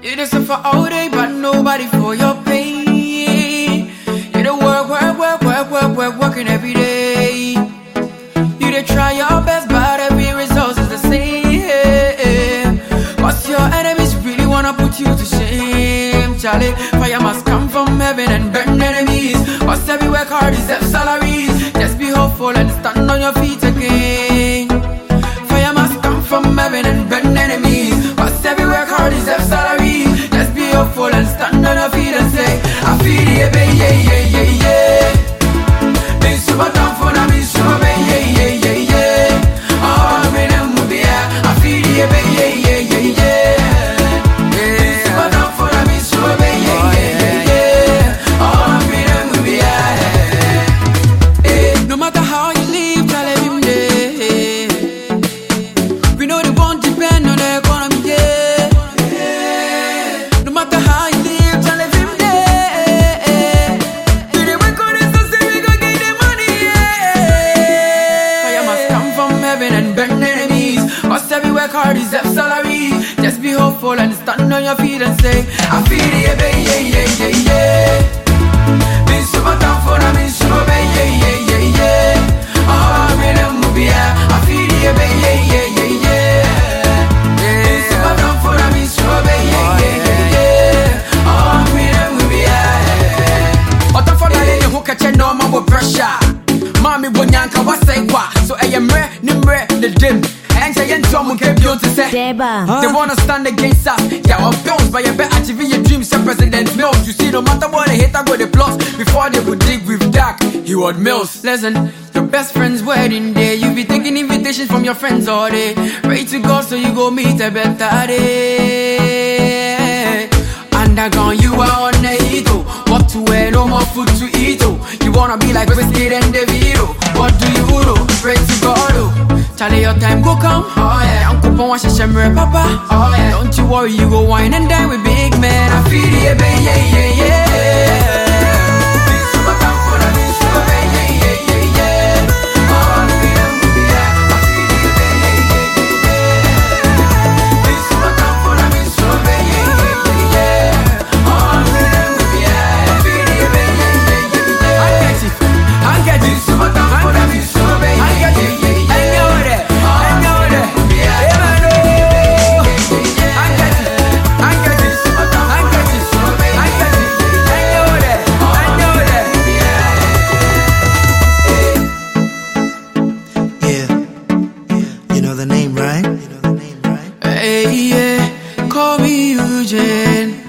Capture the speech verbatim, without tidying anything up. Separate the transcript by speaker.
Speaker 1: You just suffer all day, but nobody for your pain. You don't work, work, work, work, work, work, working every day. You dey try your best, but every result is the same. Cause your enemies really wanna put you to shame, Charlie. Fire must come from heaven and burn enemies. Cause every work hard deserves salaries. Just be hopeful and stand on your feet again. Fire must come from heaven and burn enemies. Cause every work hard deserves salaries. Just be hopeful and stand on your feet and say, I feel the yeah, yeah, yeah, yeah, yeah. Been super down for now, been super bad, yeah, yeah, yeah, yeah. Oh, I'm in a movie, yeah. I feel the yeah, yeah, yeah, yeah, yeah. Been super down for now, been super bad, yeah, yeah, yeah, yeah. Oh, I'm in a movie, yeah. Eh, no matter how you live, tell him day. We know the won't depend on the economy, yeah. No matter how you live, tell him day. We the work on this, so say we gon' get the money, yeah. Fire must come from heaven and burn enemies. Cause every work hard deserves salary. Just be hopeful and stand on your feet and say, I feel the yeah, yeah, yeah, yeah, yeah. Been super down for now, been super bad, yeah, yeah, yeah, yeah. Oh, I'm in a movie, yeah. I feel the yeah, yeah, yeah, yeah, yeah. Been super down for now, been super bad, yeah, yeah, yeah, yeah. Oh, I'm in a movie, yeah. Otta for that lady who catch no man with pressure. Mommy bonyanka was say kwa. So I am re, nimre, the dim. And say and someone came to say
Speaker 2: Deba.
Speaker 1: they wanna stand against us. Yeah, of course, but you better achieve your dreams. Say President Mills. You see, no matter what they hate, I go the plus. Before they would dig with dark, he would Mills. Listen, your best friend's wedding day. You be taking invitations from your friends all day. Pray to God so you go meet a better day. Underground, you are on the heat, oh. What to wear, no more food to eat, oh. You wanna be like Whiskey and DeVito. What do you do? Pray to God, oh. Charlie, your time go come, oh yeah. Uncle Pon wash your papa, oh yeah. Don't you worry, you go wine and dine with big man. I feel the yeah, yeah, yeah, yeah. Been super down for the been super bad, yeah, yeah, yeah, yeah. Oh, I'm in a movie, yeah. I feel the yeah, yeah, yeah, yeah, yeah. Been super down for the been super bad, yeah, yeah, yeah, yeah. Oh, I'm in a movie, yeah. I feel the yeah, yeah, yeah, yeah, yeah. I get it, I get it. Super down for the been super bad, yeah, yeah, yeah, yeah.
Speaker 2: You know the name, right? You know the name, right?
Speaker 1: Hey, yeah, call me Eugene.